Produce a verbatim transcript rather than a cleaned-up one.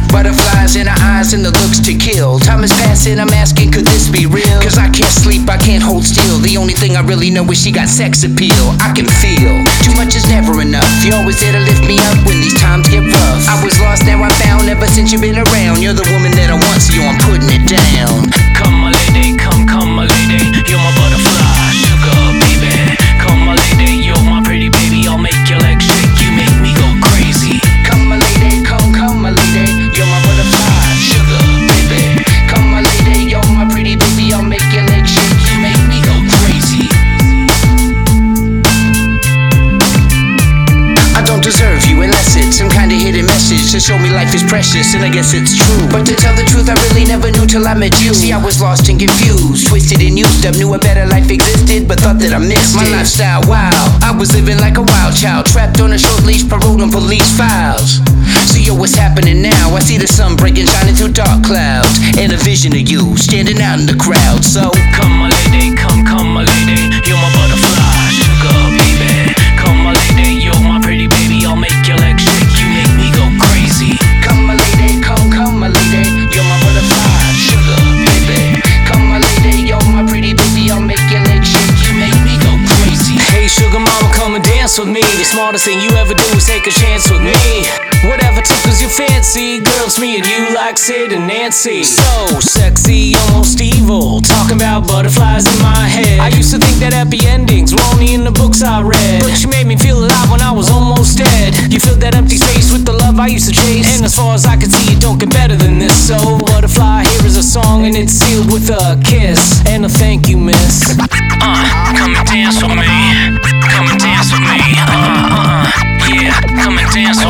Butterflies in her eyes and the looks to kill. Time is passing, I'm asking, could this be real? Cause I can't sleep, I can't hold still. The only thing I really know is she got sex appeal. I can feel too much is never enough. You're always there to lift me up when these times get rough. I was lost, now I'm found. Ever since you've been around, you're the woman that I want, so I'm putting it down. Come my lady, come, come my lady. You're my butterfly, sugar baby. Come my lady, you're my pretty baby. I'll make your legs shake, you make me go crazy. Come my lady, come, come my lady. You're my butterfly, sugar baby. Come my lady, you're my pretty baby. I'll make your legs shake, you make me go crazy. I don't deserve you unless it's some kind of hidden message to show me life is precious, and I guess it's true. But to tell the truth, I really never knew till I met you. See, I was lost and confused, twisted and used up. Knew a better life existed, but thought that I missed my it. Lifestyle, wow, I was living like a wild child, trapped on a short leash, paroled on police files. So yo, what's happening now? I see the sun breaking, shining through dark clouds, and a vision of you standing out in the crowd. So come my lady, come, come my lady. You're my butterfly, sugar baby. Come my lady, you're my pretty baby. I'll make your legs shake, you make me go crazy. Come my lady, come, come my lady. You're my butterfly, sugar baby. Come my lady, you're my pretty baby. I'll make your legs shake, you make me go crazy. Hey sugar mama, come and dance with me. The smartest thing you ever do is take a chance with me. Whatever tickles your fancy, girls, me and you like Sid and Nancy. So sexy, almost evil, talking about butterflies in my head. I used to think that happy endings were only in the books I read, but you made me feel alive when I was almost dead. You filled that empty space with the love I used to chase, and as far as I could see, it don't get better than this. So butterfly, here is a song, and it's sealed with a kiss and a thank you, miss. Uh, come and dance with me. Come and dance with me. Uh, uh, uh. Yeah, come and dance with me.